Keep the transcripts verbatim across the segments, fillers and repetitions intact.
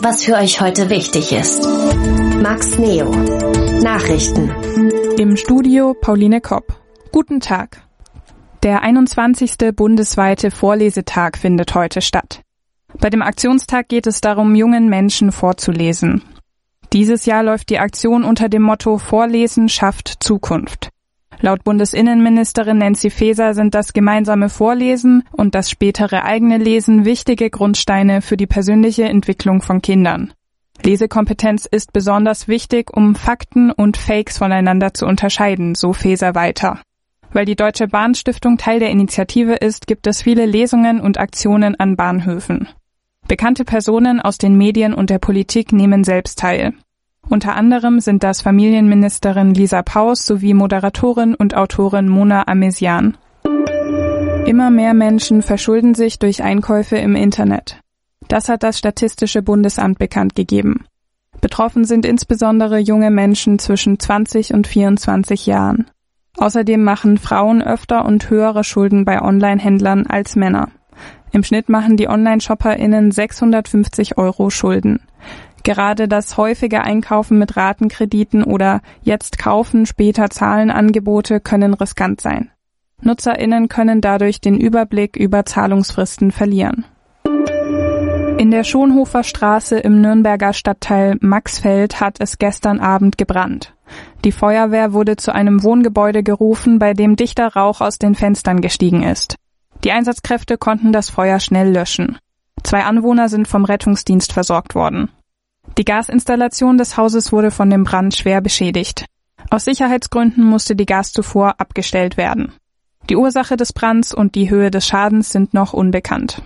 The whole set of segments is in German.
was für euch heute wichtig ist. Max Neo. Nachrichten. Im Studio Pauline Kopp. Guten Tag. Der einundzwanzigste bundesweite Vorlesetag findet heute statt. Bei dem Aktionstag geht es darum, jungen Menschen vorzulesen. Dieses Jahr läuft die Aktion unter dem Motto Vorlesen schafft Zukunft. Laut Bundesinnenministerin Nancy Faeser sind das gemeinsame Vorlesen und das spätere eigene Lesen wichtige Grundsteine für die persönliche Entwicklung von Kindern. Lesekompetenz ist besonders wichtig, um Fakten und Fakes voneinander zu unterscheiden, so Faeser weiter. Weil die Deutsche Bahnstiftung Teil der Initiative ist, gibt es viele Lesungen und Aktionen an Bahnhöfen. Bekannte Personen aus den Medien und der Politik nehmen selbst teil. Unter anderem sind das Familienministerin Lisa Paus sowie Moderatorin und Autorin Mona Amesian. Immer mehr Menschen verschulden sich durch Einkäufe im Internet. Das hat das Statistische Bundesamt bekannt gegeben. Betroffen sind insbesondere junge Menschen zwischen zwanzig und vierundzwanzig Jahren. Außerdem machen Frauen öfter und höhere Schulden bei Online-Händlern als Männer. Im Schnitt machen die Online-ShopperInnen sechshundertfünfzig Euro Schulden. Gerade das häufige Einkaufen mit Ratenkrediten oder jetzt kaufen, später zahlen Angebote können riskant sein. NutzerInnen können dadurch den Überblick über Zahlungsfristen verlieren. In der Schonhofer Straße im Nürnberger Stadtteil Maxfeld hat es gestern Abend gebrannt. Die Feuerwehr wurde zu einem Wohngebäude gerufen, bei dem dichter Rauch aus den Fenstern gestiegen ist. Die Einsatzkräfte konnten das Feuer schnell löschen. Zwei Anwohner sind vom Rettungsdienst versorgt worden. Die Gasinstallation des Hauses wurde von dem Brand schwer beschädigt. Aus Sicherheitsgründen musste die Gaszufuhr abgestellt werden. Die Ursache des Brands und die Höhe des Schadens sind noch unbekannt.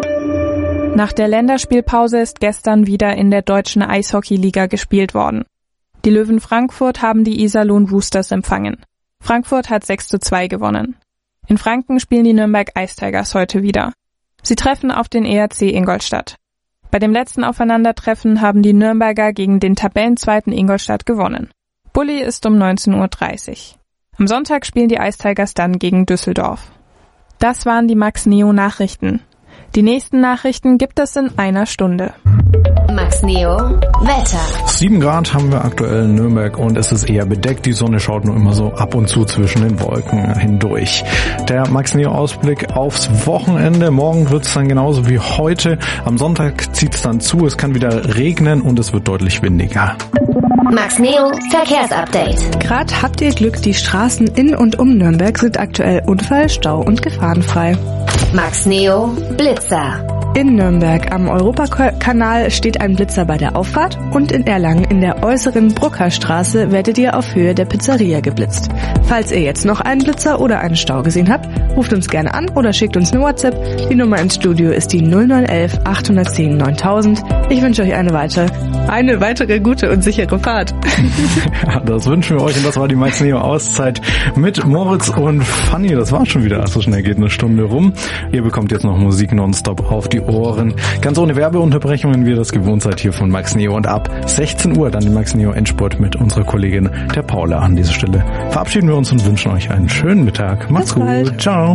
Nach der Länderspielpause ist gestern wieder in der deutschen Eishockeyliga gespielt worden. Die Löwen Frankfurt haben die Iserlohn Roosters empfangen. Frankfurt hat sechs zu zwei gewonnen. In Franken spielen die Nürnberg Ice Tigers heute wieder. Sie treffen auf den E R C Ingolstadt. Bei dem letzten Aufeinandertreffen haben die Nürnberger gegen den Tabellenzweiten Ingolstadt gewonnen. Bulli ist um neunzehn Uhr dreißig. Am Sonntag spielen die Ice Tigers dann gegen Düsseldorf. Das waren die Max Neo Nachrichten. Die nächsten Nachrichten gibt es in einer Stunde. Max Neo Wetter. Sieben Grad haben wir aktuell in Nürnberg und es ist eher bedeckt. Die Sonne schaut nur immer so ab und zu zwischen den Wolken hindurch. Der Max Neo Ausblick aufs Wochenende. Morgen wird es dann genauso wie heute. Am Sonntag zieht es dann zu. Es kann wieder regnen und es wird deutlich windiger. Max Neo Verkehrsupdate. Gerade habt ihr Glück, die Straßen in und um Nürnberg sind aktuell unfall-, stau- und gefahrenfrei. Max Neo Blitzer. In Nürnberg am Europakanal steht ein Blitzer bei der Auffahrt und in Erlangen in der äußeren Bruckerstraße werdet ihr auf Höhe der Pizzeria geblitzt. Falls ihr jetzt noch einen Blitzer oder einen Stau gesehen habt, ruft uns gerne an oder schickt uns eine WhatsApp. Die Nummer ins Studio ist die null neun eins eins eins null neuntausend. Ich wünsche euch eine weitere, eine weitere gute und sichere Fahrt. Ja, das wünschen wir euch und das war die Max Neo Auszeit mit Moritz und Fanny. Das war schon wieder, so schnell geht eine Stunde rum. Ihr bekommt jetzt noch Musik nonstop auf die Ohren. Ganz ohne Werbeunterbrechungen, wie ihr das gewohnt seid hier von Max Neo. Und ab sechzehn Uhr dann die Max Neo Endspurt mit unserer Kollegin der Paula an dieser Stelle. Verabschieden wir uns und wünschen euch einen schönen Mittag. Macht's gut. Bald. Ciao.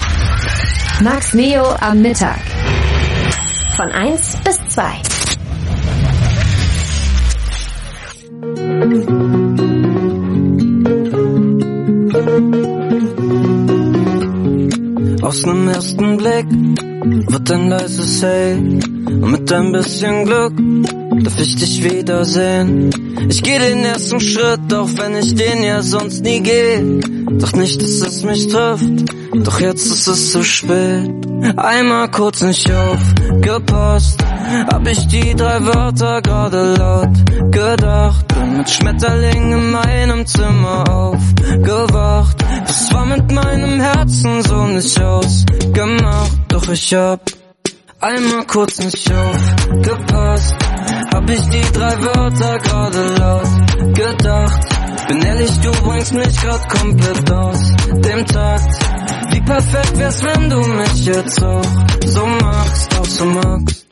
Max Neo am Mittag. Von eins bis zwei. Aus nem ersten Blick wird ein leises Hey und mit ein bisschen Glück darf ich dich wiedersehen. Ich geh den ersten Schritt, auch wenn ich den ja sonst nie geh. Doch nicht, dass es mich trifft, doch jetzt ist es zu spät. Einmal kurz nicht aufgepasst, hab ich die drei Wörter gerade laut gedacht. Bin mit Schmetterling in meinem Zimmer aufgewacht. Das war mit meinem Herzen so nicht ausgemacht. Doch ich hab einmal kurz nicht aufgepasst, hab ich die drei Wörter gerade laut gedacht. Bin ehrlich, du bringst mich grad komplett aus dem Takt. Wie perfekt wär's, wenn du mich jetzt auch so magst, auch so magst.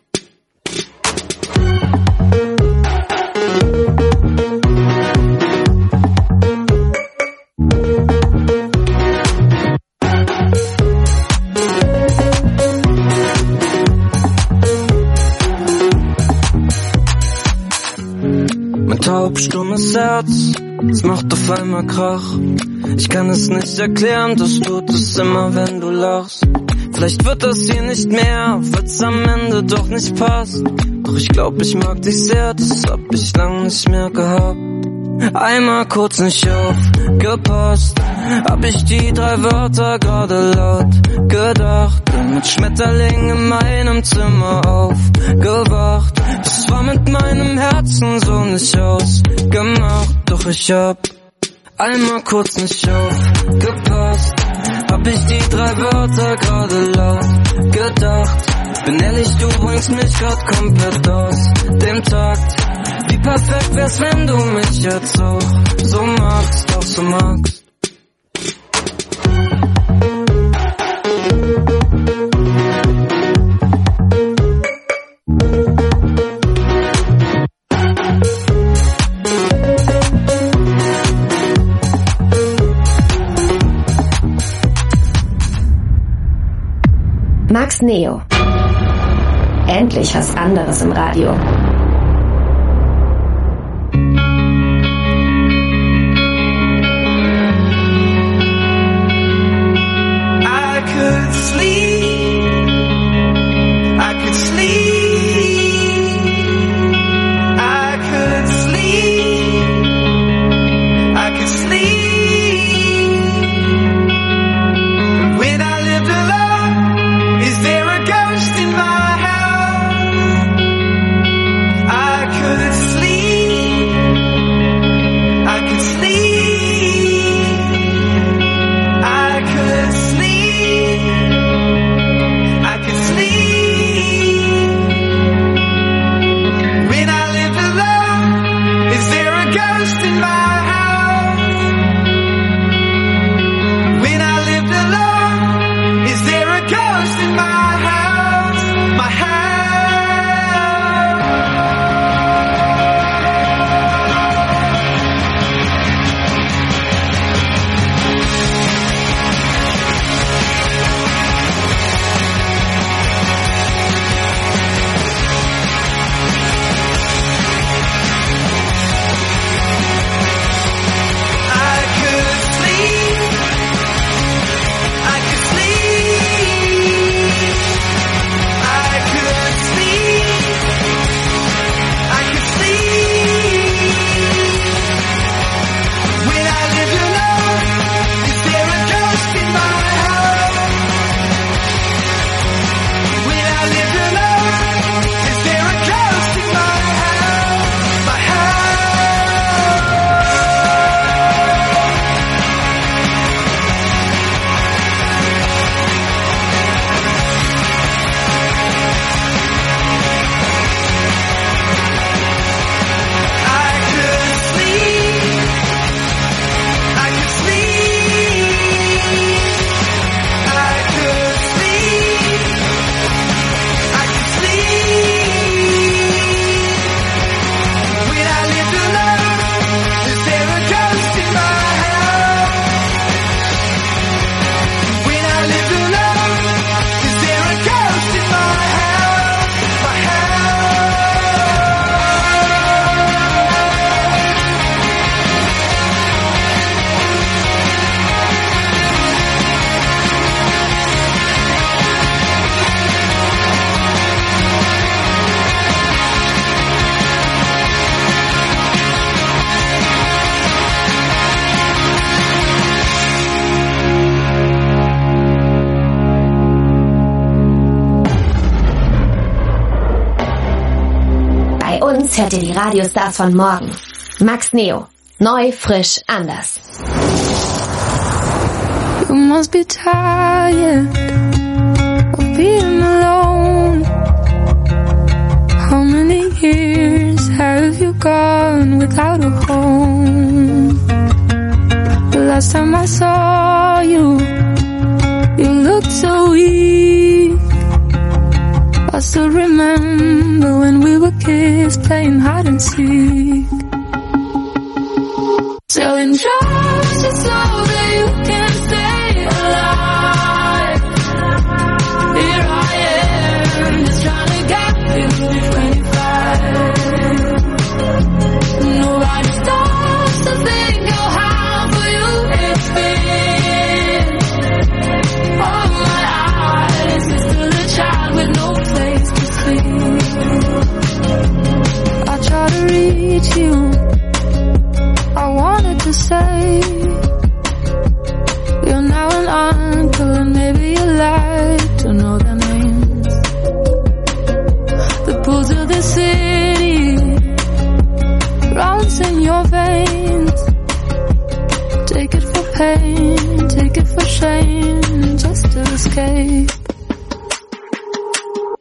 taub, stummes Herz, es macht auf einmal Krach. Ich kann es nicht erklären, das tut es immer, wenn du lachst. Vielleicht wird das hier nicht mehr, weil's am Ende doch nicht passt. Doch ich glaub, ich mag dich sehr, das hab ich lang nicht mehr gehabt. Einmal kurz nicht aufgepasst, hab ich die drei Wörter gerade laut gedacht. Bin mit Schmetterling in meinem Zimmer aufgewacht. Das war mit meinem Herzen so nicht ausgemacht. Doch ich hab einmal kurz nicht aufgepasst, hab ich die drei Wörter gerade laut gedacht. Bin ehrlich, du bringst mich grad komplett aus dem Takt. Wie perfekt wär's, wenn du mich jetzt auch so magst, auch so magst. Max Neo. Endlich was anderes im Radio. I could sleep, I could sleep, I could sleep, I could sleep. When I lived alone, is there a ghost in my house? I could sleep, I could sleep, I could sleep, I could sleep. When I lived alone, is there a ghost in my house? When I lived alone, is there a ghost in my house? My house. I could sleep, I could sleep, I could sleep, I could sleep. When I lived alone, is there a ghost in my house? When I lived alone, is there a ghost in my house? My house. I could sleep, I could sleep, I could sleep, I could sleep. When I lived alone, is there a ghost in my house? When I lived alone, is there a ghost in my house? My house. Bei uns hört ihr die Radiostars von morgen. Max Neo. Neu, frisch, anders. You must be tired of being alone. How many years have you gone without a home? The last time I saw you, you looked so weak. I still remember when we were kids playing hide and seek. Selling drugs just so that you can stay alive. Here I am, just trying to get you to twenty-five. Nobody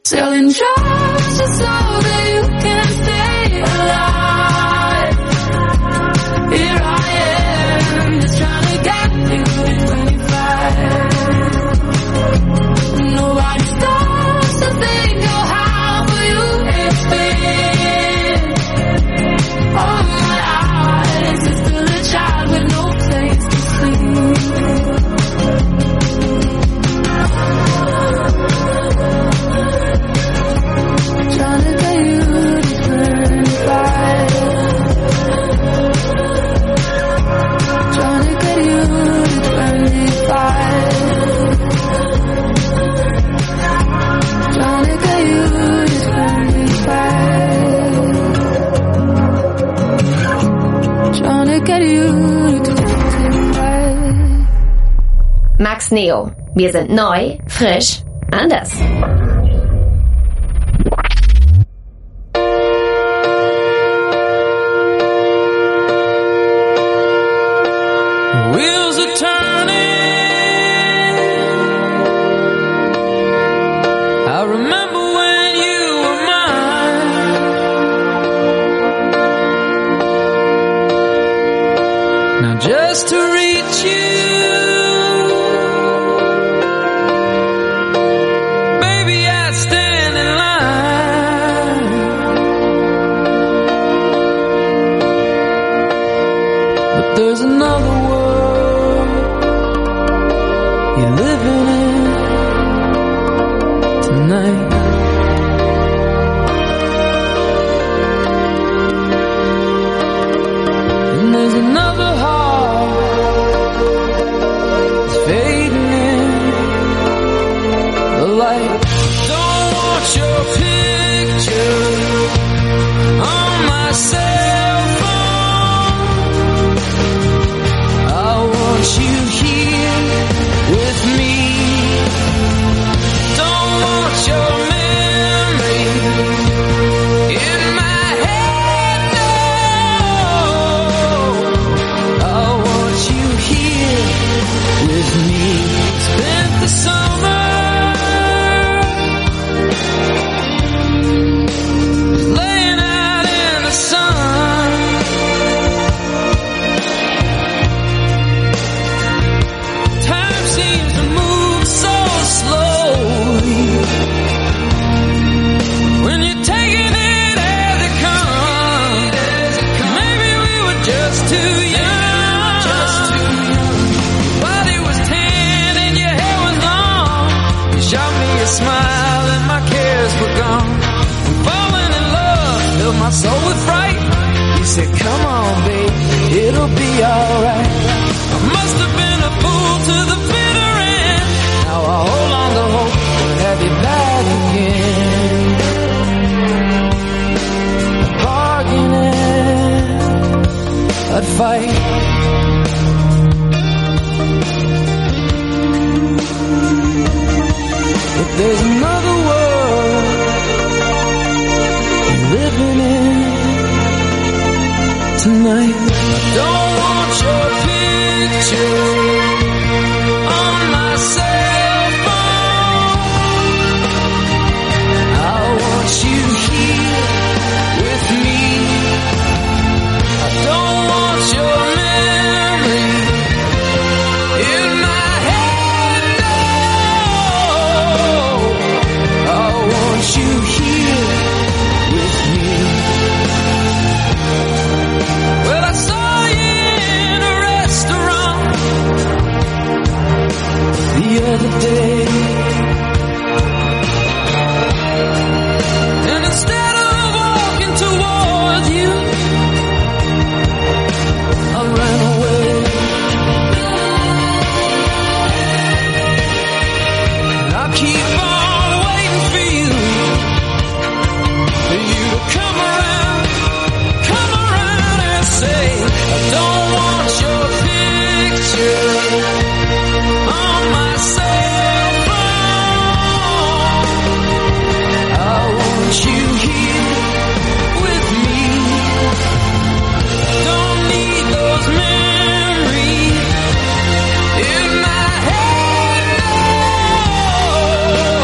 Selling drugs just so that you can stay alive. Here I am, just trying to get you to twenty-five. Nobody stops to think of how for you it's been. Oh my eyes, it's still a child with no place to sleep. Trying to get you to twenty-five. Trying to get you to twenty-five. Trying to get you to twenty-five. Trying to get you to twenty-five. Max Neo. Wir sind neu, frisch, anders. Wheels are turning. I remember when you were mine. Now just to reach you, baby, I stand in line. But there's another world you're living in tonight. And there's another heart that's fading in the light. Don't want your picture on my cell phone. I want you here with me. Don't want your memory in my head, no. I want you here with me. Spent the summer laying out in the sun. Time seems to move so slowly when you're taking it as it comes. Maybe we were just too young. Body was tan and your hair was long. You shot me a smile and my cares were gone. I'm falling in love, filled my soul with fright. You said, come on, babe, it'll be alright. I must have been a fool to the bitter end. Now I hold on to hope we'll have you back again. Bargaining, I'd fight. But there's another world you're living in tonight. I don't want your picture on my cell phone. I want you here with me. I don't want your memory in my head, no. I want you here with me. Well, I saw you in a restaurant the other day, and instead of walking towards you, I ran away. And I keep on waiting for you, for you to come around, come around and say, I don't want your picture on my cell phone. I want you here with me. Don't need those memories in my head, no.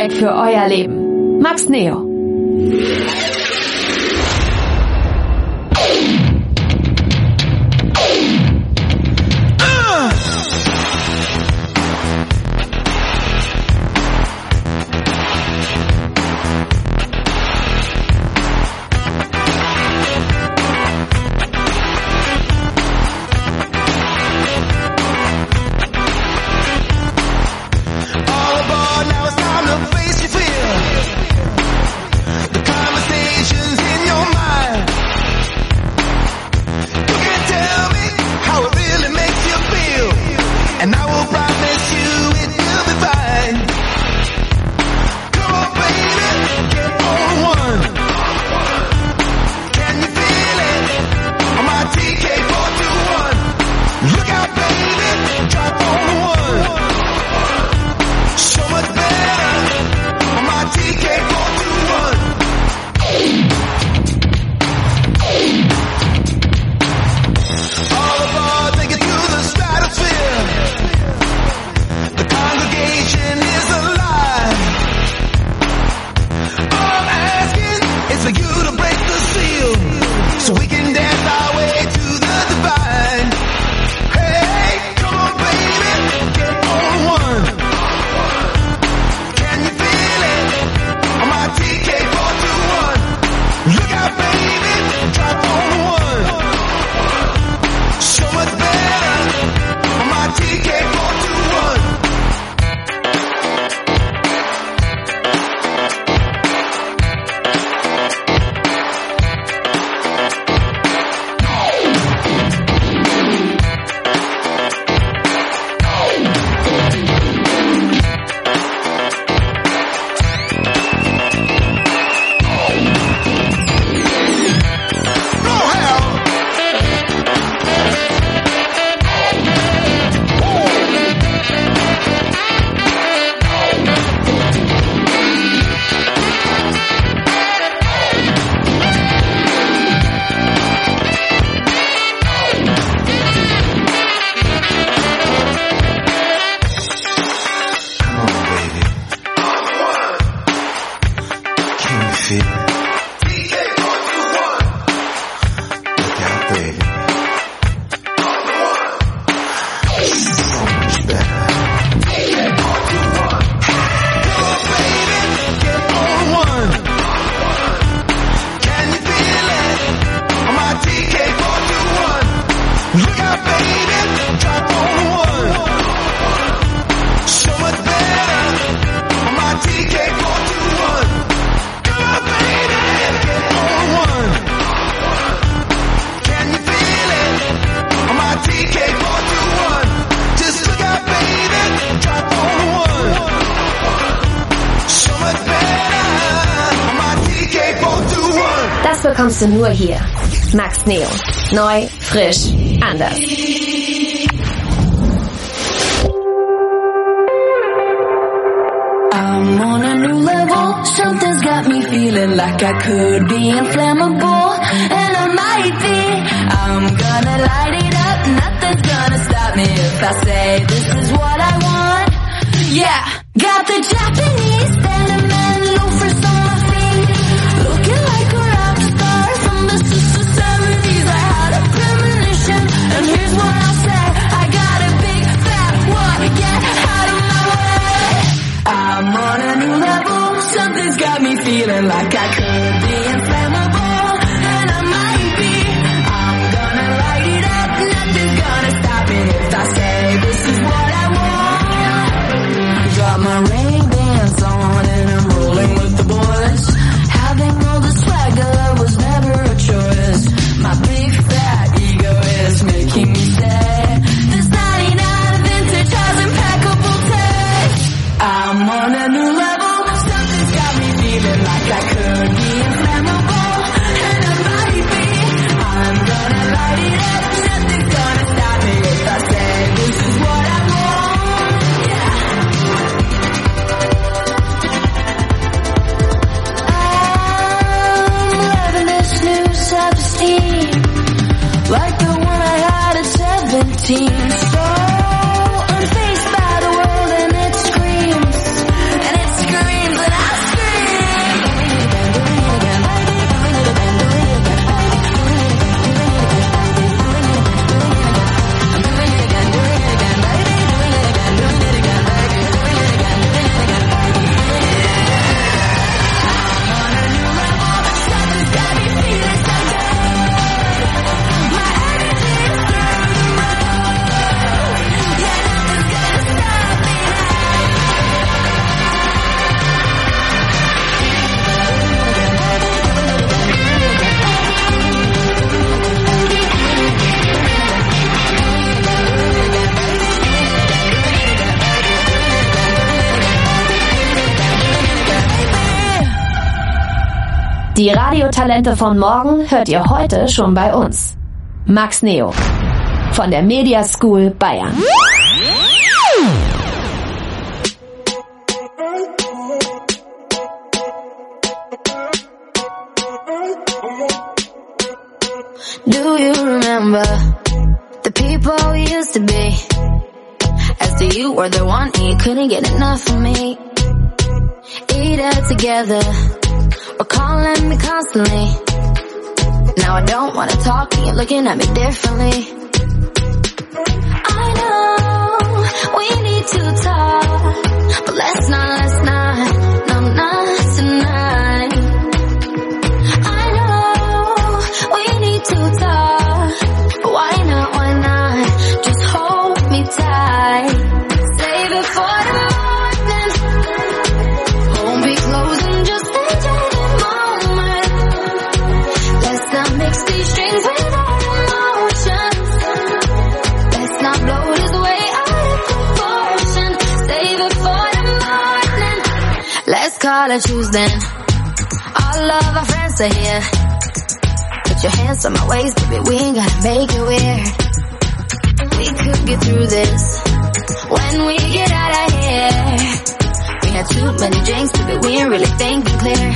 Zeit für euer Leben. Max Neo. Bekommst du nur hier. Max Neo. Neu, frisch, anders. I'm on a new level. Something's got me feeling like I could be inflammable. And I might be. I'm gonna light it up. Nothing's gonna stop me if I say this is what I want. Yeah. Got the Japanese denim and loafers on my feet. Looking like a rock star from the seventies. I had a premonition, and here's what I'll say. I got a big fat one, get out of my way. I'm on a new level. Something's got me feeling like I could be inflammable. And I might be. I'm gonna light it up. Nothing's gonna stop me if I say this is what I want. Got my Ray-Bans on and I'm rolling with the boys. Having all the swagger was never a choice. My big fat ego is making me say this ninety-nine vintage has impeccable taste. I'm on a new level. Something's got me feeling like I could be inflammable. And I might be. I'm gonna light it up. Nothing's gonna stop me if I say this is what I want. Yeah. Like the one I had at seventeen. So unfazed by the world and it screams. And it screams Die Radiotalente von morgen hört ihr heute schon bei uns. Max Neo von der Media School Bayern. Do you remember the people we used to be? As to you were the one and you couldn't get enough of me. Eat it together or calling me constantly. Now I don't wanna talk and you're looking at me differently. I know we need to talk, but let's not, let's not, no, not tonight. I know we need to talk, but why not, why not, just hold me tight. Save it for the morning, won't be closing, just enjoy the moment. Let's not mix these strings with our emotions. Let's not blow this way out of proportion. Save it for the morning. Let's call it Tuesday. All of our friends are here. Put your hands on my waist, baby, we ain't gotta make it weird. We could get through this when we get out of here. We had too many drinks, baby, we ain't really thinking clear.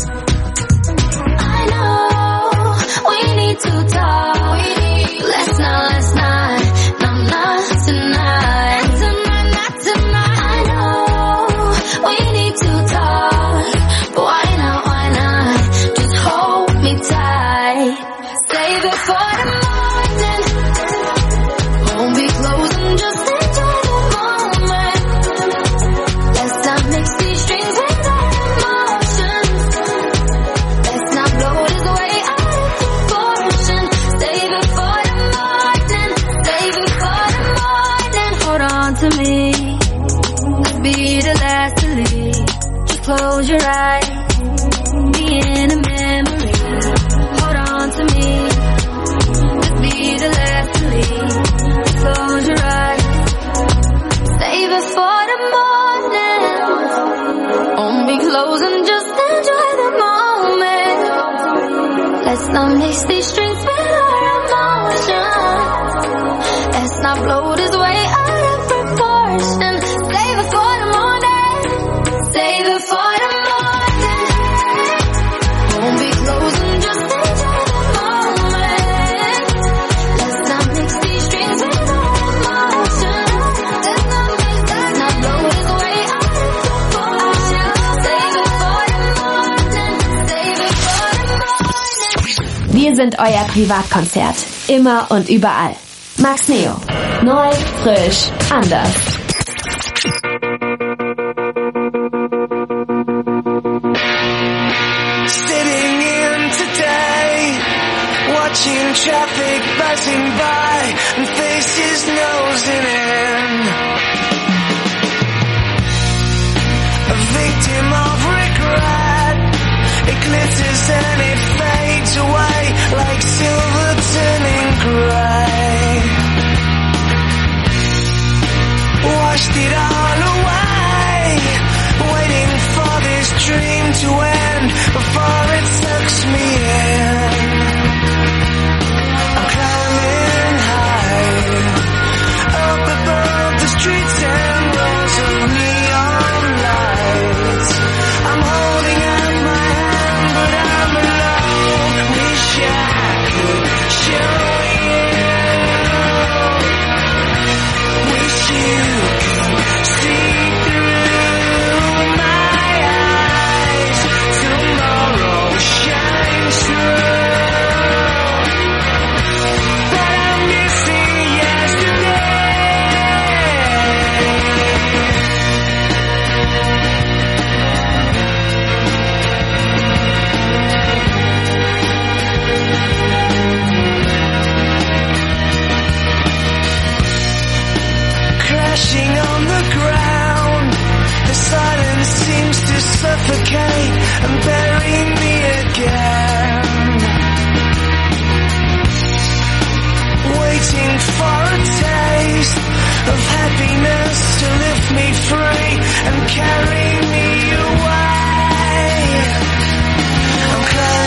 I know we need to talk. Let's not, let's not, no, not tonight. Not tonight, not tonight. I know we need to talk, but why not, why not? Just hold me tight. Save it for the morning. Won't be closing, just enjoy the moment. Let's not mix these strings with our emotions. Let's not blow this way out of proportion. Save it for the morning. Save it for the morning. Hold on to me. Let's be the last to leave. Just close your eyes. Be in a memory. Hold on to me. Let's be the last to leave. Just close your eyes. Save it for the morning. Won't be closing, just enjoy the moment. Let's not mix these strings with our emotions. Let's not blow this way out of proportion. Save it for the morning. Save it for the morning. Won't be closing, just enjoy the moment. Let's not mix these strings with our emotions. Let's not mix, let's not blow this way out of proportion. Save it for the morning. Save it for the morning. Wir sind euer Privatkonzert. Immer und überall. Max Neo. Neu, frisch, anders. Sitting in today, watching traffic buzzing by and faces nosing in. A victim of regret, it glitters and it fades away like silver turning grey. Washed it all away, waiting for this dream to end before it sucks me in. I'm climbing high, up above the streets and rows of neon lights. I'm holding out my hand, but I'm alone. Wish I could show you. Wish you could see through my eyes. Tomorrow shines through. But I'm missing yesterday. Crashing on the ground, the silence seems to suffocate and bury me again. Waiting for a taste of happiness to lift me free and carry me away. I'm crying.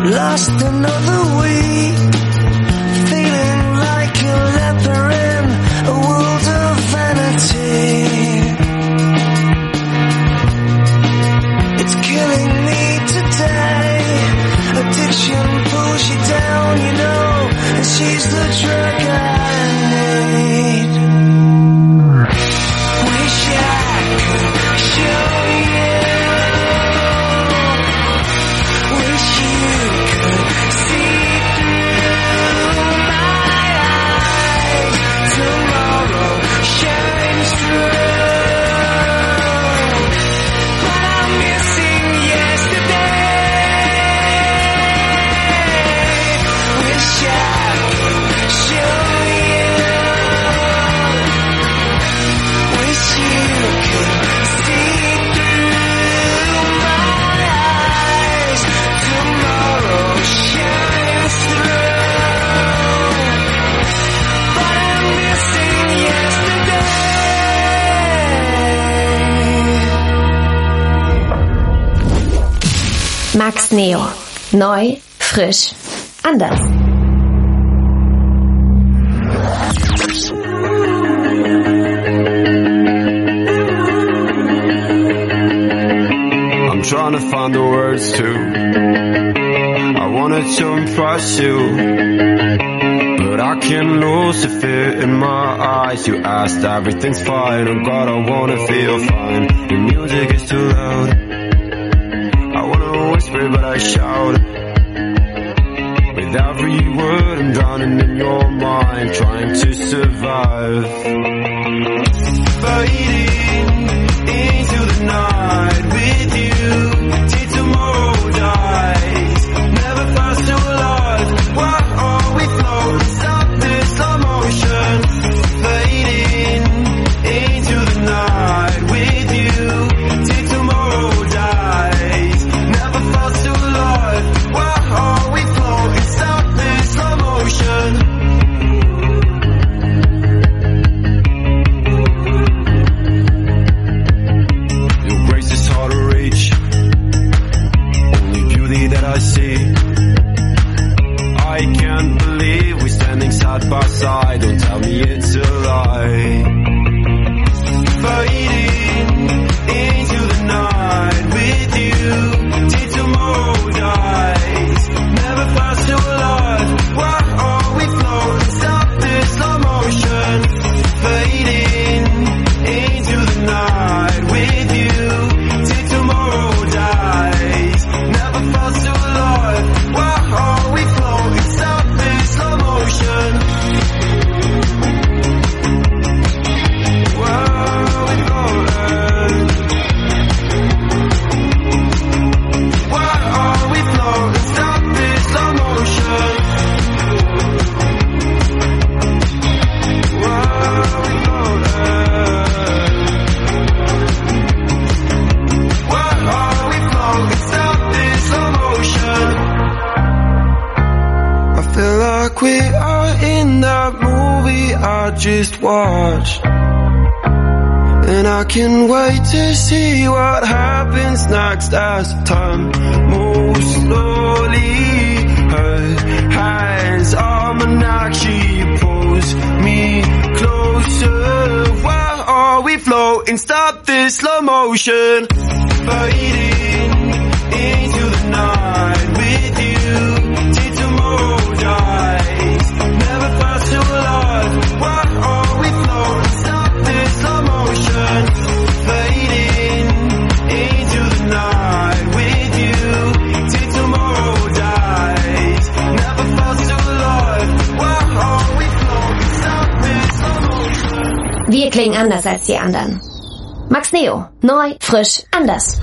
Lost another week, feeling like a leper in a world of vanity. It's killing me today. Addiction pulls you down, you know, and she's the drug I need. Wish I could show you. Wish you could see through my eyes. Tomorrow shines through, but I'm missing yesterday. Wish I could show you. Wish you could see through my eyes. Tomorrow shines through, but I'm missing yesterday. Max Neo. Neu, frisch, anders. I'm trying to find the words to. I wanted to impress you, but I can lose the fear in my eyes. You asked, everything's fine. Oh God, I wanna feel fine. The music is too loud. I wanna whisper, but I shout. With every word, I'm drowning in your mind, trying to survive. Fading into the night with you, till tomorrow dies. Never fast to alive. Why are we floating? Stop this slow motion. Fading into the night with you, till tomorrow dies. Never fast to alive. Why are we floating? Stop this slow motion. Your grace is hard to reach. Only beauty that I see. I can't believe we're standing side by side. Don't tell me it's a lie. Fading into the night with you, till tomorrow dies. Never fast to alive. Why are we floating? Stop this slow motion. Fading into the night with you, till tomorrow dies. Never fast to alive. Why are we floating? Stop this slow motion. Where are we floating? Why are we floating? Stop this slow motion. Where are we floating? Why are we floating? Stop this slow motion. I feel like we are in that movie I just watched, and I can't wait to see what happens next as time moves slowly. Her hands on my neck, she pulls me closer. Why are we floating? Stop this slow motion. Fading into the night with you, till tomorrow dies. Never fast to alive. Why are we floating? Stop this slow motion. Fading into the night with you, till tomorrow dies. Never fast to alive. Why are we floating? Stop this slow motion. Wir klingen anders als die anderen. Max Neo. Neu, frisch, anders.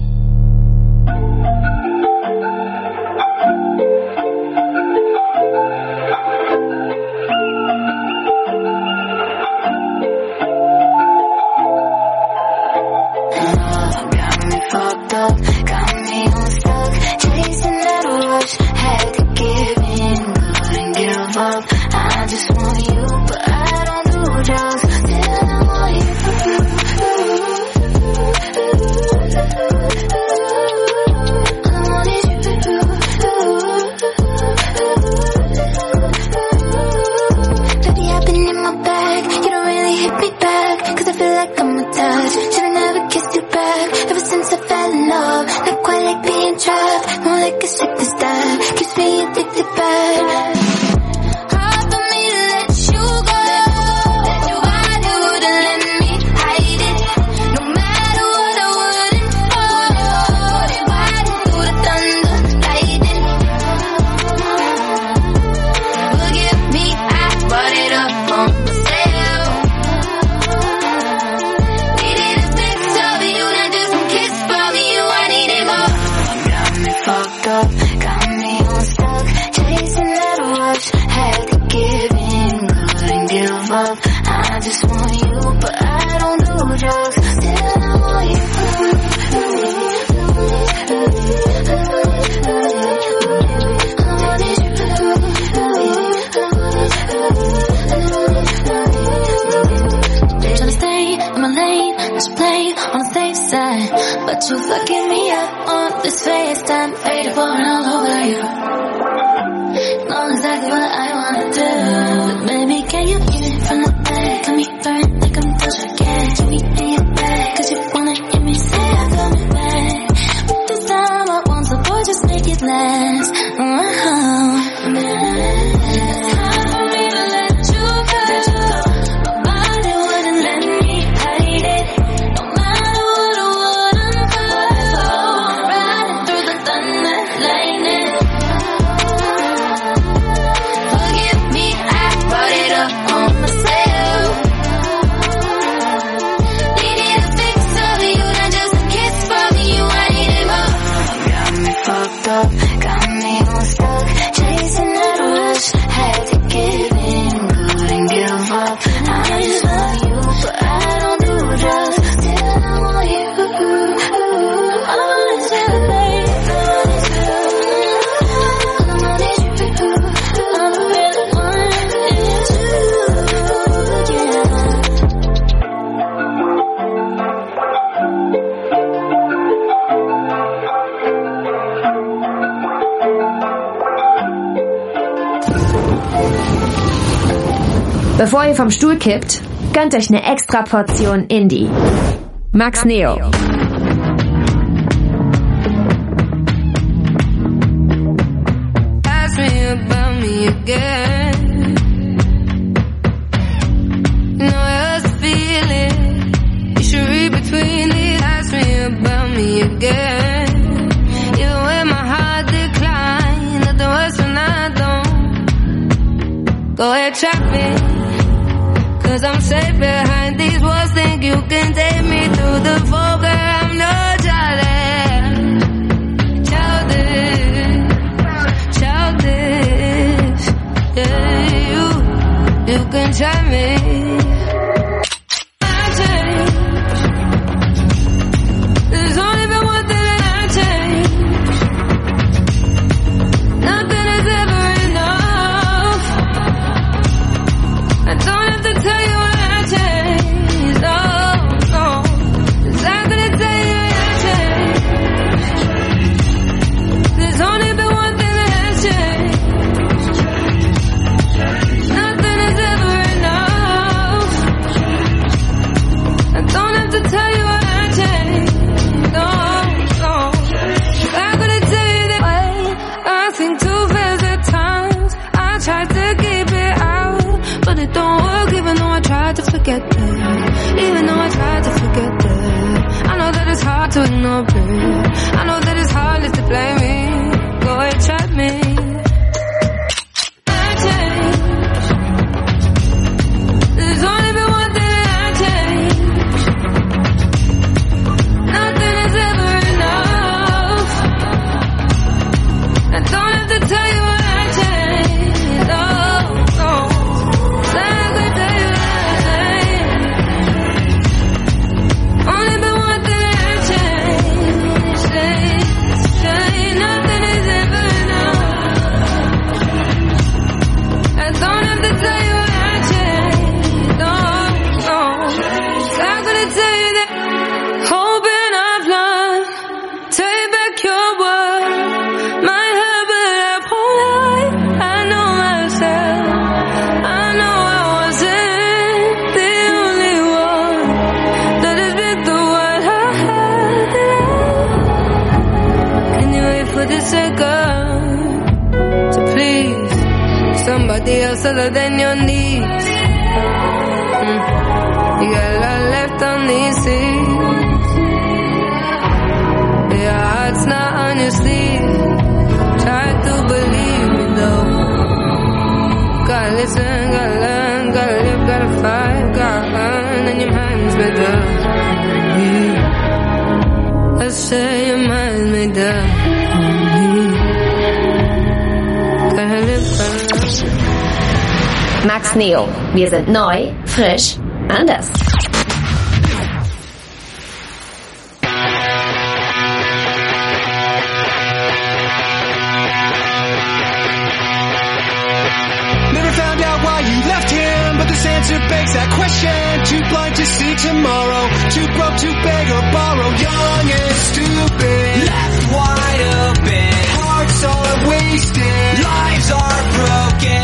Got me fucked up, got me unstuck, chasing that rush, had to give in, couldn't give up. I just want you, but I don't do drugs. Then I want you. sick as that keeps me addicted bad. Hard for me to let you go. Why you wouldn't let me hide it? No matter what I wouldn't hold it. Riding through the thunder, lightning. Forgive me, I brought it up on myself. Needed a fix of you, not just some kiss from you. I needed more. Got me fucked up, got me unstuck, chasing that rush. Had to give in, couldn't give up. I just want you, but I don't do drugs. Still I want you. Tryna stay in my lane, just play on the safe side, but you fucking me up on this FaceTime, faded falling all over you. Know exactly what I wanna do, but baby, can you hit it from the back? Got me burnt like I'm Doja Cat. Keep me in your bag, cause you wanna hear me say I'm coming back. But this time I want, so boy, just make it last. Oh, man. It's hard for me to let you go. My body wouldn't let me hide it. No matter what I wouldn't go. Riding through the thunder, lightning. Forgive me, I brought it up on myself. Needed a fix of you, not just a kiss from you. I needed more. Got me fucked up, got me unstuck, chasing that rush. Had to give in, couldn't give up. I just want you, but I don't do drugs. Still I want you. I want you, babe. I want you. I really want you, yeah. Bevor ihr vom Stuhl kippt, gönnt euch eine extra Portion Indie. Max Neo. Ask me about me again. You know I just feel it. You should read between these. Ask me about me again. Even when my heart declines, nothing worse when I don't. Go ahead, trap me. Cause I'm safe behind these walls. Think you can take me through the fog. I'm no child. Childish, childish. Yeah, you, you can try me. I changed. There's only been one thing that I changed. Nothing is ever enough. I don't have to tell you when I changed. No, no. 'Cause I'm gonna tell you when I changed. There's only been one thing that has changed. Nothing is ever enough. I don't have to tell you when I changed. No, no. I'm gonna tell you that way. I think too fast at times. I try to keep it out, but it don't work even though I try to forget that. Even though I try to forget that. I know that it's hard to ignore it. I know that it's hardest to blame me. Go ahead, trap me. I changed. There's only been one thing that I changed. Nothing is ever enough. I don't have to tell you when I changed. No, no. So I'm gonna tell you what I changed. Only been one thing that I changed. somebody else other than your needs. Mm. You got a lot left on these seas. Your heart's not on your sleeve. Try to believe me though. Gotta listen, gotta learn, gotta live, gotta fight, gotta earn, and your mind's made up. I say your mind's made up. Gotta live, gotta learn. Max Neo. Wir sind neu, frisch, anders. Answer begs that question. Too blind to see tomorrow. Too broke to beg or borrow. Young and stupid. Left wide open. Hearts are wasted. Lives are broken.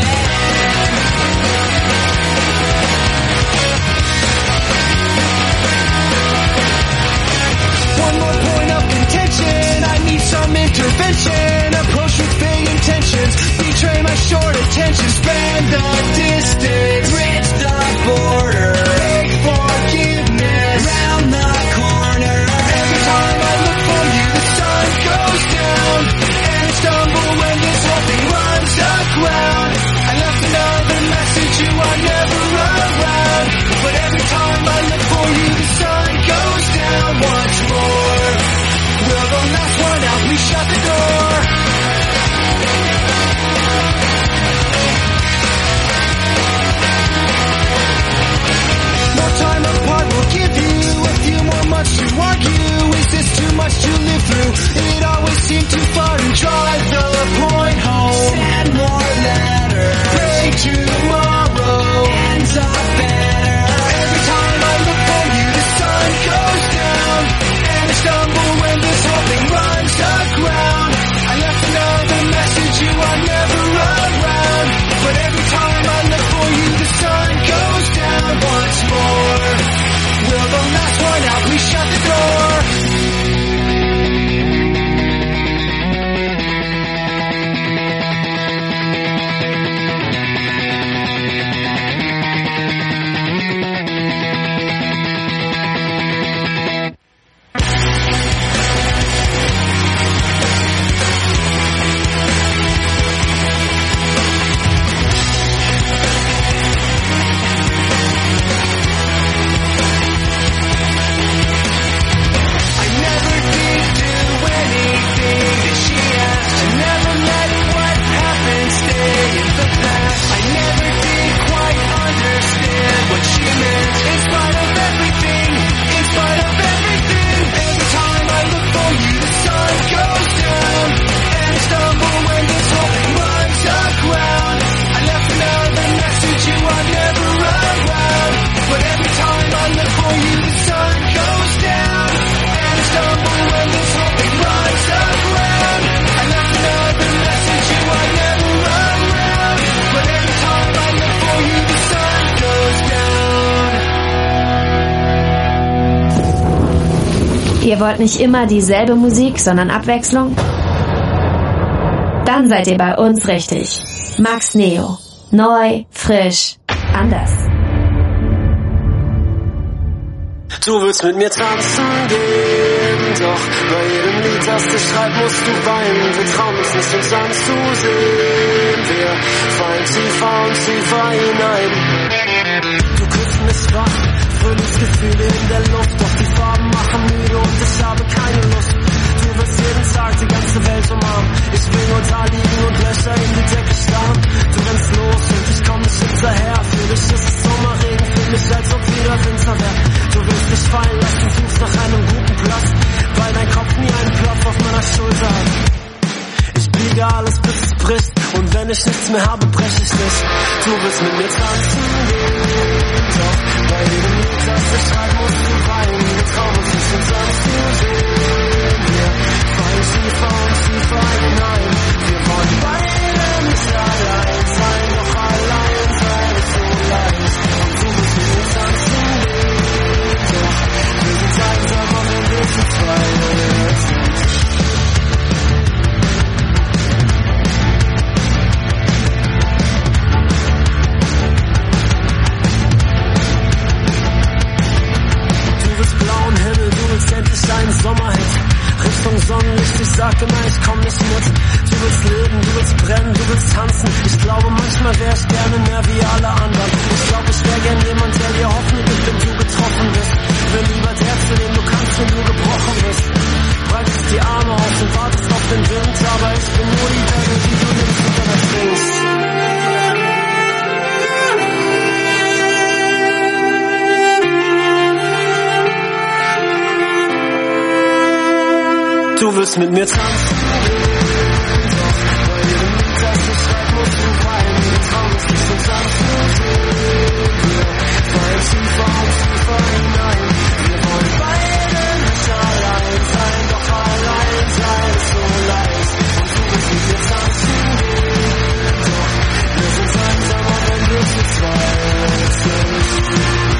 One more point of contention. I need some intervention. Approach with vague intentions. Betray my short attention. Spend the distance. Bridge the border. Beg forgiveness. Round the corner. Every time I look for you, the sun goes down. And I stumble when this whole thing runs aground. I left another message, you are never around. But every time I look for you, the sun goes down once more. We're the last one out, we shut the door. Time apart will give you a few more months to argue. Is this too much to live through? It always seemed too far to drive the point home. Send more letters. Pray tomorrow ends up better. Every time I look for you, the sun goes down. And I stumble when this whole thing runs aground. I left another message, you are never around. But every time I look for you, the sun goes down once more. We're the last one out, we shut the door. Ihr wollt nicht immer dieselbe Musik, sondern Abwechslung? Dann seid ihr bei uns richtig. Max Neo. Neu, frisch, anders. Du willst mit mir tanzen gehen, doch bei jedem Lied, das du schreibst, musst du weinen. Wir trauen uns nicht, uns anzusehen. Wir fallen tiefer und tiefer hinein. Du küsst mich wach, Frühlingsgefühle in der Luft, doch die Farben machen müde und ich habe keine Lust. Du wirst jeden Tag die ganze Welt umarmen. Ich will nur da liegen und Löcher in die Decke starren. Du rennst los und ich komm nicht hinterher. Für dich ist es Sommerregen, für mich als ob wieder Winter wäre. Du willst dich fallen lassen, suchst nach einem guten Platz, weil dein Kopf nie einen Platz auf meiner Schulter hat. Ich biege alles bis es bricht und wenn ich nichts mehr habe, brech ich nicht. Du willst mit mir tanzen gehen, doch bei jedem Lied, das ich schreibe, musst du weinen. Wir trauen uns nicht, uns anzusehen. Wir fallen tiefer und tiefer hinein. Wir wollen beide nicht allein sein, doch allein sein ist so leicht. Und du willst mit mir tanzen gehen, doch wir sind einsam, aber wir sind zwei. tanzen. Ich glaube, manchmal wär ich gerne mehr wie alle anderen. Ich glaube, ich wär gern jemand, der dir Hoffnung gibt, wenn du getroffen bist. Will lieber der, zu dem du kannst, wenn du gebrochen bist. Breitest die Arme aus und wartest auf den Wind, aber ich bin nur die Welle, die du nimmst und dann ertrinkst. Du willst mit mir tanzen, doch bei jedem Lied, das du schreibst, musst du weinen. Der Traum ist nicht so tanzen, wir fallen tiefer und tiefer hinein. Wir wollen beide nicht allein sein, doch allein sein ist so leicht. Und du willst mit mir tanzen, doch wir sind einsamer, wenn wir zu zweit sind.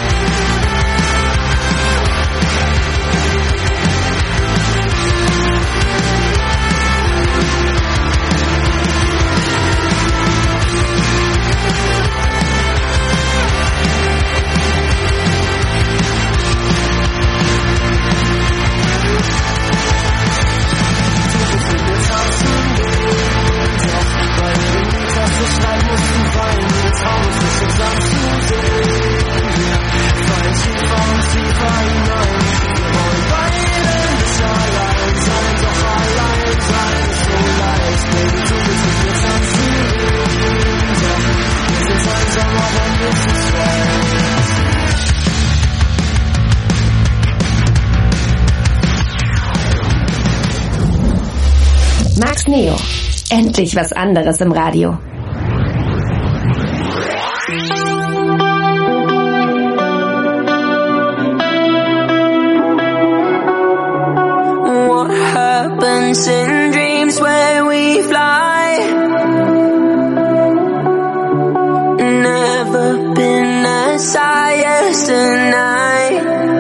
Max Neo. Endlich was anderes im Radio. What happens in dreams where we fly? Never been as high as tonight.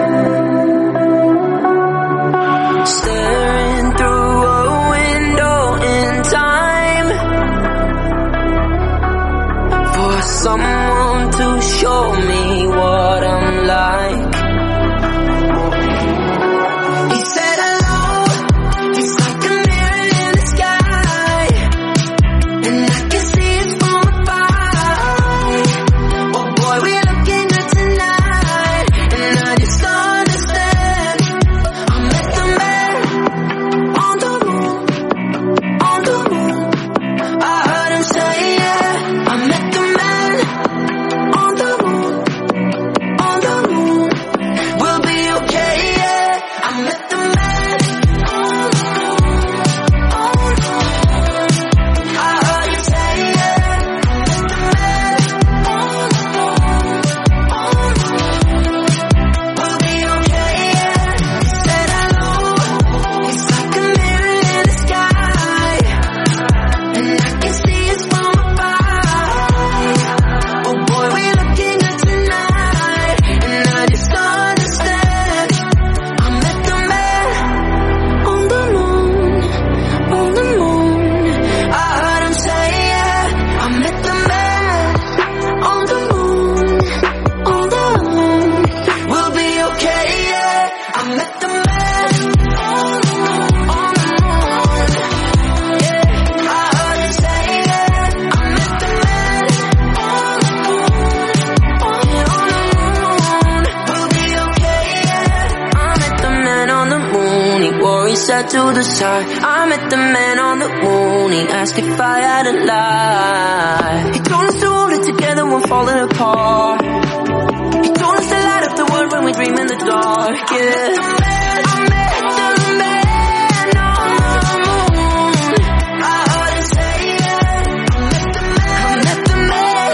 Staring through a window in time for someone to show me what I'm like. He said hello, he's like a mirror in the sky, and I can see it from afar. Oh boy, we're looking good tonight, and I just don't understand. I met the man on the moon, on the moon. I heard him say, yeah, I met the man on the moon, on the moon. We'll be okay, yeah. I met the man on the moon, on the moon. I heard him say, yeah, I met the man on the moon, on the moon. We'll be okay, yeah. He said hello, he's like a mirror in the sky, and I can see it from afar. Oh boy, we're looking good tonight, and I just don't understand. I met the man on the moon, on the moon. I heard him say, yeah, I met the man on the moon, on the moon. We'll be okay, yeah. I met the man on the moon, on the moon. Yeah, I heard him say, yeah, I met the man on the moon, on the moon. We'll be okay, yeah. I met the man on the moon. He wore his hat to the side. I met the man on the moon. He asked if I had a lie. He told us to hold it together when falling apart. He told us to light up the world when we dream in the dark. Yeah. I met the man on the moon. I heard him say, yeah, I met the man. I met the man.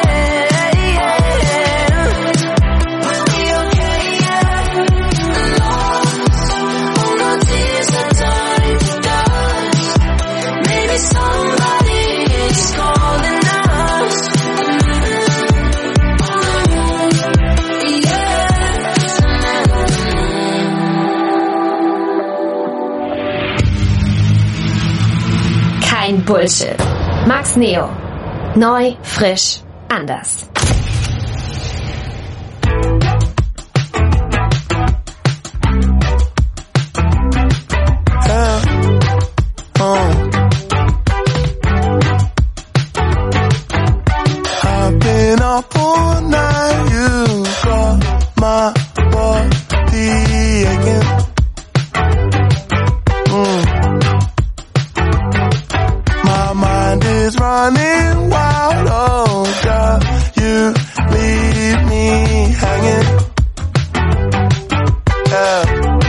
Yeah. We'll be okay, yeah. Lost all the tears that time does. Maybe somebody is calling us. On the moon, yeah. The man on the moon. Kein Bullshit. Max Neo. Neu, frisch, anders. Yeah. Oh. is running wild. Oh, girl, you leave me hanging. Yeah.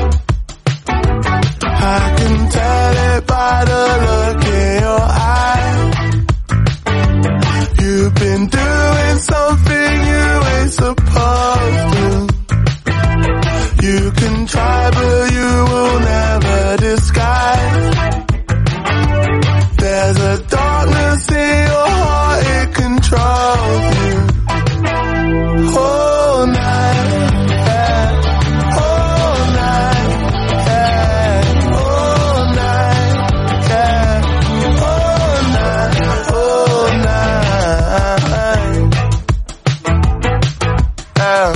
I can tell it by the look in your eye. You've been doing something you ain't supposed to. You can try, but you will never disguise. There's a darkness in your heart, it controls you. Whole night, yeah. Whole night, yeah. Whole night, yeah. Whole night, whole night, yeah.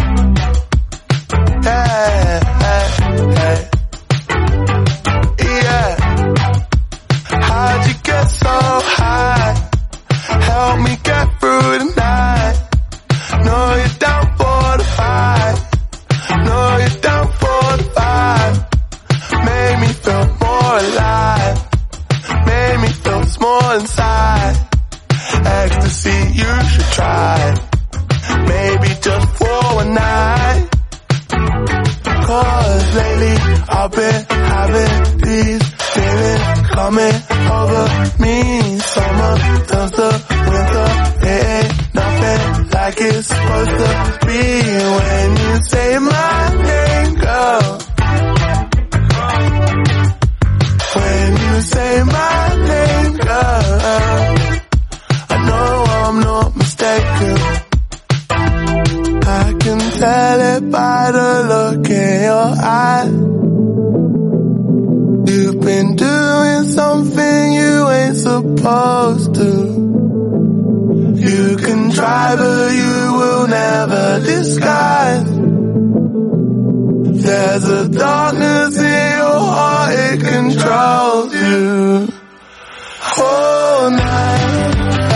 Yeah. How'd you get so high? Help me get through the night. Know you're down for the fight. Know you're down for the fight. Made me feel more alive. Made me feel small inside. Ecstasy, you should try. Maybe just for a night. Cause lately I've been having these feelings coming over me. Summer turns to winter. It ain't nothing like it's supposed to be. When you say my name, girl. When you say my name, girl, I know I'm not mistaken. I can tell it by the look in your eye. You've been doing something you ain't supposed to. You can try, but you will never disguise. There's a darkness in your heart, it controls you. Whole night.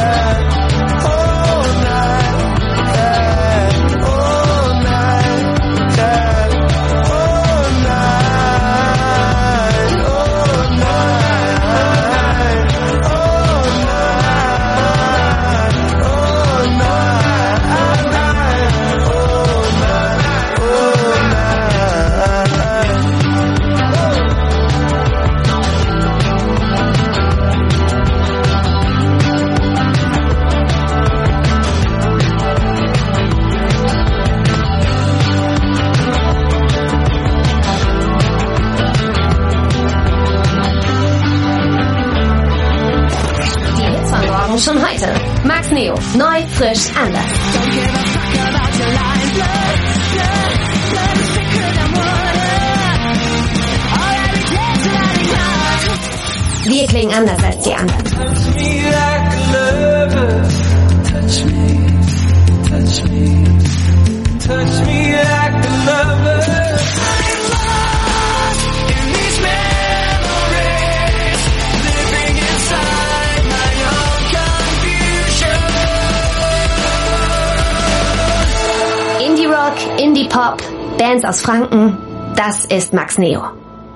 Schon heute. Max Neo. Neu, frisch, anders. Wir klingen anders als die anderen. Touch me like a lover. Touch me, touch me, touch me like a lover. I'm lost in these memories, living inside my own confusion. Indie Rock, Indie Pop, Bands aus Franken, das ist Max Neo.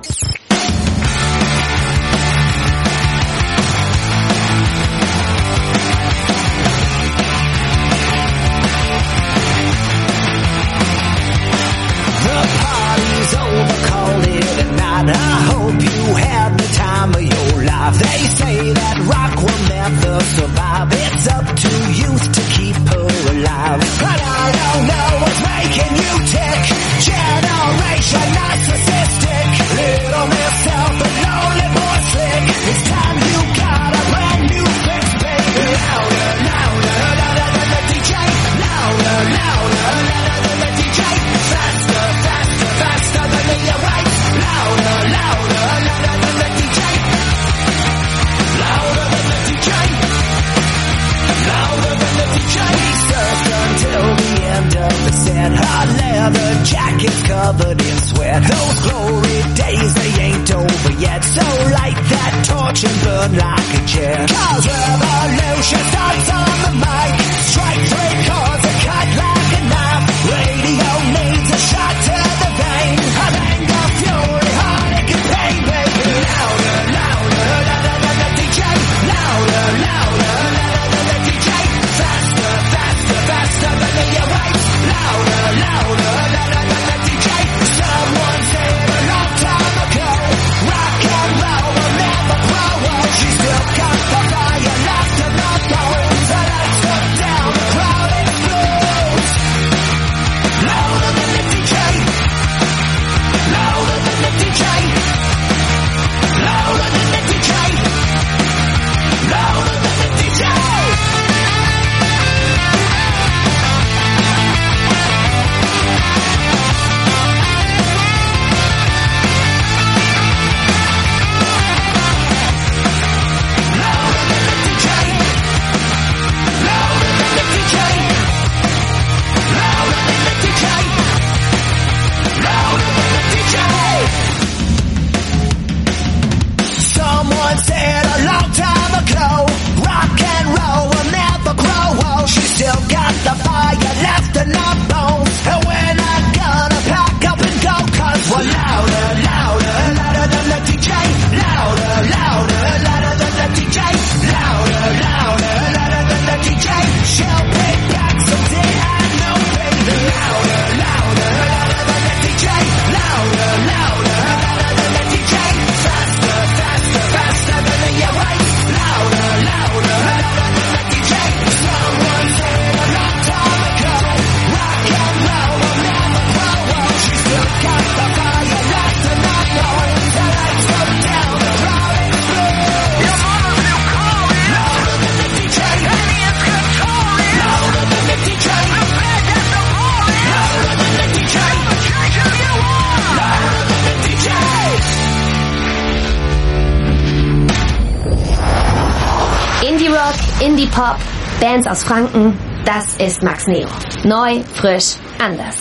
I hope you had the time of your life. They say that rock will never survive. It's up to youth to keep her alive. But I don't know what's making you tick. Generation narcissistic. Little Miss Self, a lonely boy slick. It's time you got a brand new fix, baby. Louder, louder, louder than the D J. Louder, louder, louder than the D J. Faster, faster, faster than the right. Louder, louder, louder than the D J. Louder than the D J. Louder than the D J. He surfed until the end of the set. Her leather jacket's covered in sweat. Those glory days, they ain't over yet. So light that torch and burn like a jet. Cause revolution starts on the mic. Strike three chords, a cut like a knife. Radio needs a shot to the vein. An anger, fury, heartache and pain, baby. Louder, louder, louder than the D J. Louder, louder. Indie-Rock, Indie-Pop, Bands aus Franken, das ist Max Neo. Neu, frisch, anders.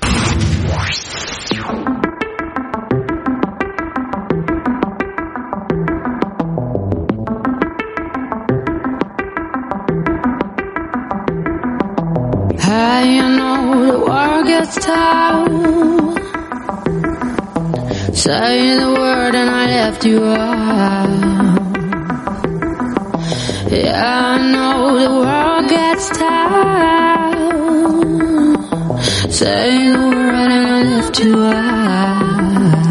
Hey, you know the world gets tough. Say the word and I left you out. Yeah, I know the world gets tough. Say the word and I left you out.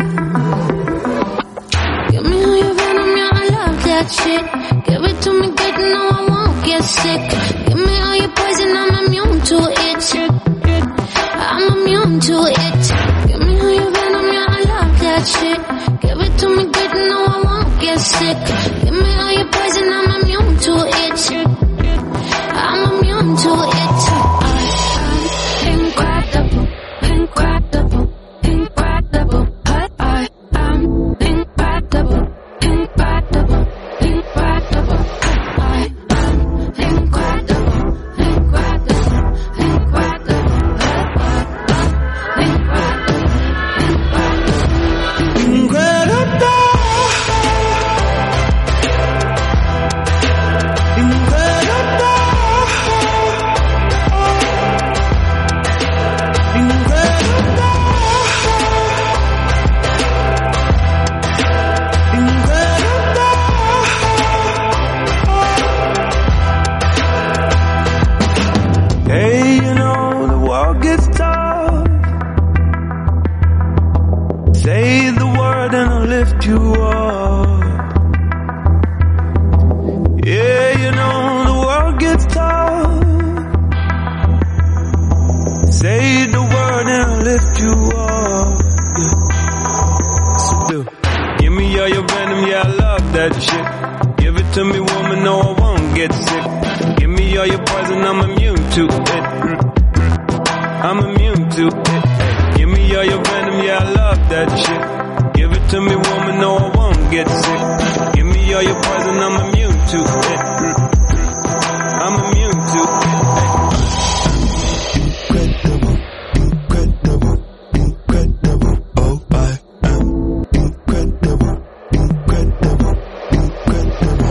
Give me all your venom, yeah, I love that shit. Give it to me good, no, I won't get sick. Give me all your poison, I'm immune to it. I'm immune to it. Give me all your venom, yeah, I love that shit. Give it to me good, no, I won't get sick. Give me all your poison, I'm immune to it. I'm immune to it. I'm incredible, incredible, incredible. I, I, I'm incredible, incredible, incredible. I, I'm incredible, incredible, incredible. Hey, you know the world gets tough. Say the word and I'll lift you up. Yeah, you know the world gets tough. Say the word and I'll lift you up. Yeah. So do. Give me all your venom, yeah, I love that shit. Give it to me, woman, no, I won't get sick. Give me all your poison, I'm immune to it. I'm immune to it. Give me all your venom, yeah, I love that shit. Give it to me, woman, no, I won't get sick. Give me all your poison, I'm immune to it. I'm immune to it. Incredible, incredible, incredible. Oh, I am incredible, incredible, incredible.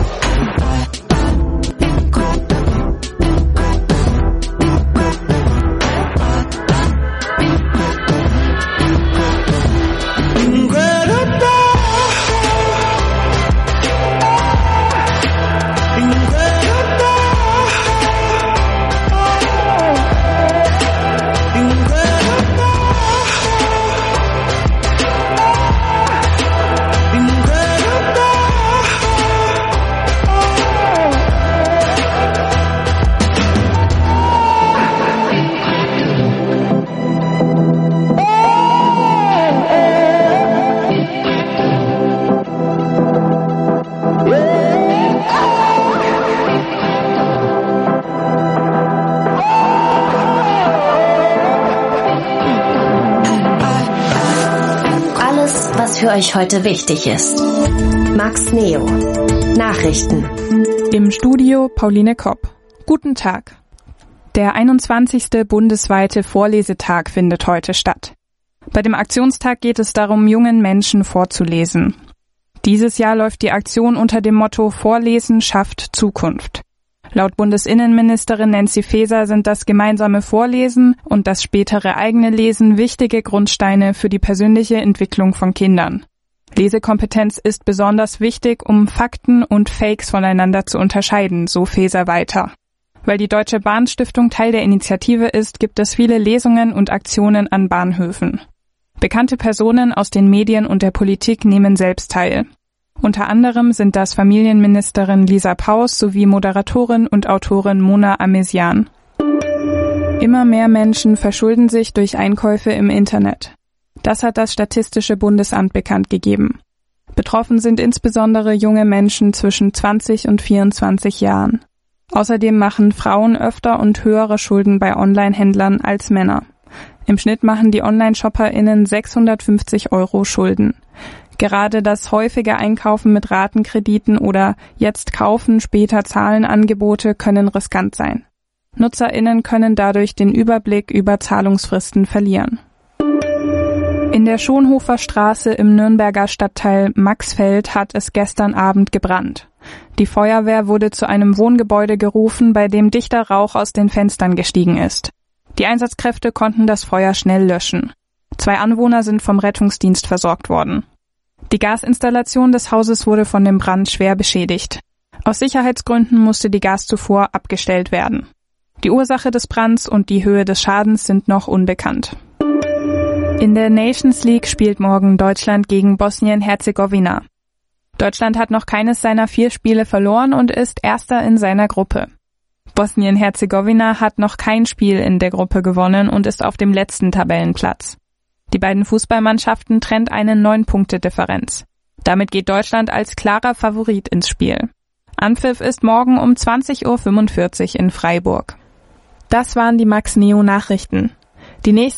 Was für euch heute wichtig ist. Max Neo. Nachrichten. Im Studio Pauline Kopp. Guten Tag. Der einundzwanzigste bundesweite Vorlesetag findet heute statt. Bei dem Aktionstag geht es darum, jungen Menschen vorzulesen. Dieses Jahr läuft die Aktion unter dem Motto Vorlesen schafft Zukunft. Laut Bundesinnenministerin Nancy Faeser sind das gemeinsame Vorlesen und das spätere eigene Lesen wichtige Grundsteine für die persönliche Entwicklung von Kindern. Lesekompetenz ist besonders wichtig, um Fakten und Fakes voneinander zu unterscheiden, so Faeser weiter. Weil die Deutsche Bahnstiftung Teil der Initiative ist, gibt es viele Lesungen und Aktionen an Bahnhöfen. Bekannte Personen aus den Medien und der Politik nehmen selbst teil. Unter anderem sind das Familienministerin Lisa Paus sowie Moderatorin und Autorin Mona Amesian. Immer mehr Menschen verschulden sich durch Einkäufe im Internet. Das hat das Statistische Bundesamt bekannt gegeben. Betroffen sind insbesondere junge Menschen zwischen zwanzig und vierundzwanzig Jahren. Außerdem machen Frauen öfter und höhere Schulden bei Online-Händlern als Männer. Im Schnitt machen die Online-ShopperInnen sechshundertfünfzig Euro Schulden. Gerade das häufige Einkaufen mit Ratenkrediten oder jetzt kaufen, später zahlen Angebote können riskant sein. NutzerInnen können dadurch den Überblick über Zahlungsfristen verlieren. In der Schonhofer Straße im Nürnberger Stadtteil Maxfeld hat es gestern Abend gebrannt. Die Feuerwehr wurde zu einem Wohngebäude gerufen, bei dem dichter Rauch aus den Fenstern gestiegen ist. Die Einsatzkräfte konnten das Feuer schnell löschen. Zwei Anwohner sind vom Rettungsdienst versorgt worden. Die Gasinstallation des Hauses wurde von dem Brand schwer beschädigt. Aus Sicherheitsgründen musste die Gaszufuhr abgestellt werden. Die Ursache des Brands und die Höhe des Schadens sind noch unbekannt. In der Nations League spielt morgen Deutschland gegen Bosnien-Herzegowina. Deutschland hat noch keines seiner vier Spiele verloren und ist Erster in seiner Gruppe. Bosnien-Herzegowina hat noch kein Spiel in der Gruppe gewonnen und ist auf dem letzten Tabellenplatz. Die beiden Fußballmannschaften trennt eine neun-Punkte-Differenz. Damit geht Deutschland als klarer Favorit ins Spiel. Anpfiff ist morgen um zwanzig Uhr fünfundvierzig in Freiburg. Das waren die Max Neo Nachrichten. Die nächsten